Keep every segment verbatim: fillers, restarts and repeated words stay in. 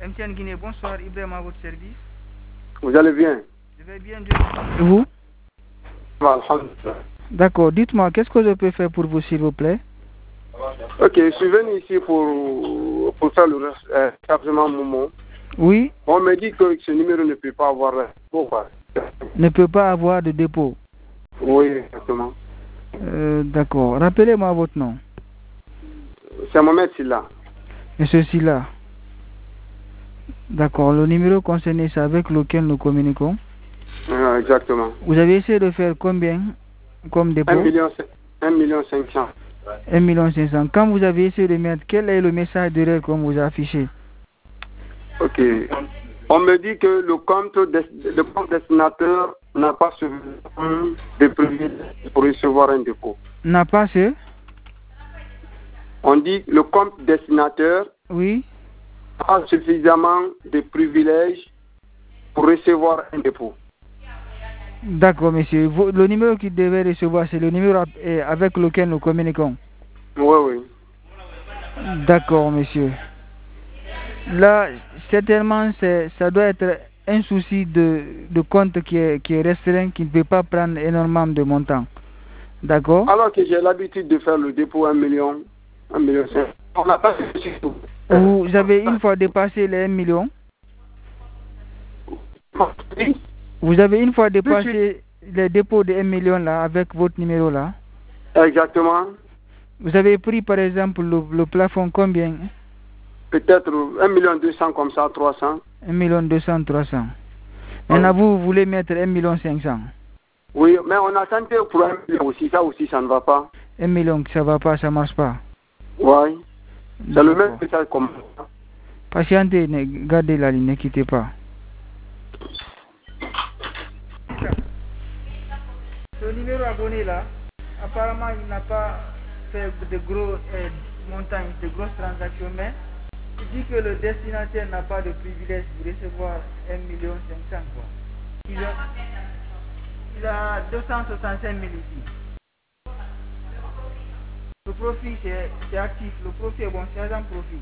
M T N Guinée, bonsoir. Ibrahim à votre service. Vous allez bien? Je vais bien, Dieu. Et vous? D'accord. Dites-moi, qu'est-ce que je peux faire pour vous, s'il vous plaît? Ok, je suis venu ici pour, pour faire le chargement Momo. Oui. On me dit que ce numéro ne peut pas avoir de dépôt. Ne peut pas avoir de dépôt. Oui, exactement. Euh, D'accord. Rappelez-moi votre nom. C'est Mohamed Silla. Monsieur Silla. D'accord. Le numéro concerné, c'est avec lequel nous communiquons. Euh, exactement. Vous avez essayé de faire combien comme dépôt? un million, un million cinq cents. un million cinq cents. Quand vous avez essayé de mettre, quel est le message derrière qu'on vous a affiché? Ok. On me dit que le compte, des, le compte destinateur n'a pas suffisamment de privilèges pour recevoir un dépôt. N'a pas ce? On dit le compte destinateur Oui. a suffisamment de privilèges pour recevoir un dépôt. D'accord, monsieur. Le numéro qu'il devait recevoir, c'est le numéro avec lequel nous communiquons. Oui, oui. D'accord, monsieur. Là, certainement, ça doit être un souci de, de compte qui est, qui est restreint, qui ne peut pas prendre énormément de montant. D'accord? Alors que j'ai l'habitude de faire le dépôt un million, un million cinq. On n'a pas fait tout. Vous avez une fois dépassé les un million? Vous avez une fois dépassé les dépôts de un million là, avec votre numéro là? Exactement. Vous avez pris par exemple le, le plafond combien? Peut-être un million deux cents comme ça, trois cents. un million deux cents, trois cents. Maintenant, vous, vous voulez mettre un million cinq cents. Oui, mais on a tenté pour un million aussi. Ça aussi, ça ne va pas. un million, ça ne va pas, ça ne marche pas. Oui. C'est le même message comme ça. Patientez, gardez la ligne, ne quittez pas. Ce numéro abonné là, apparemment, il n'a pas fait de gros euh, montagnes, de grosses transactions, mais il dit que le destinataire n'a pas de privilège de recevoir un million cinq cents. Quoi. Il, a, il a deux cent soixante-cinq mille ici. Le profit c'est actif, le profit est bon, c'est un profit.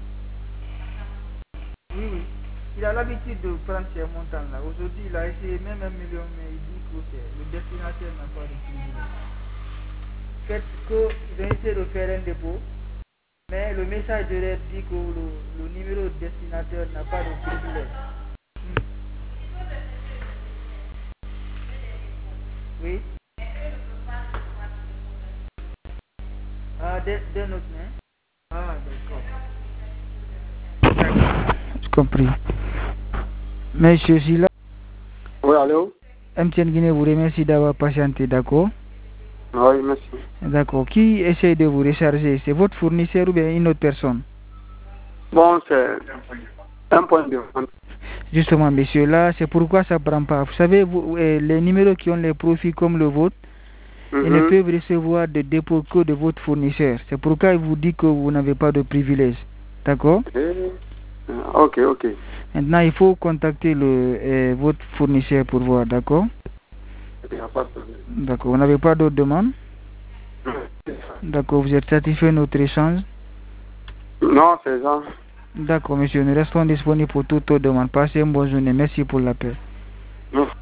Oui, oui. Il a l'habitude de prendre ces montants-là. Aujourd'hui, il a essayé même un million, mais il dit que le destinataire n'a pas de privilège. Faites qu'ils ont essayé de faire un dépôt, mais le message de l'aide dit que le, le numéro de destinataire n'a pas de privilège. Hmm. Oui. Ah, deux notes, hein? Ah, d'accord. J'ai compris. Monsieur Silla. Oui, allô? M T N Guinée vous remercie d'avoir patienté, d'accord? Oui, merci. D'accord. Qui essaie de vous recharger? C'est votre fournisseur ou bien une autre personne? Bon, c'est un point de vente. Justement, monsieur, là, c'est pourquoi ça ne prend pas. Vous savez, vous, eh, les numéros qui ont les profits comme le vôtre, mm-hmm. ils ne peuvent recevoir de dépôt que de votre fournisseur. C'est pourquoi il vous dit que vous n'avez pas de privilège. D'accord? Eh, ok, ok. Maintenant, il faut contacter le, eh, votre fournisseur pour voir, d'accord? D'accord. Vous n'avez pas d'autres demandes? D'accord. Vous êtes satisfait de notre échange? Non, c'est ça. D'accord, monsieur. Nous restons disponibles pour toute autre demande. Passez une bonne journée. Merci pour l'appel.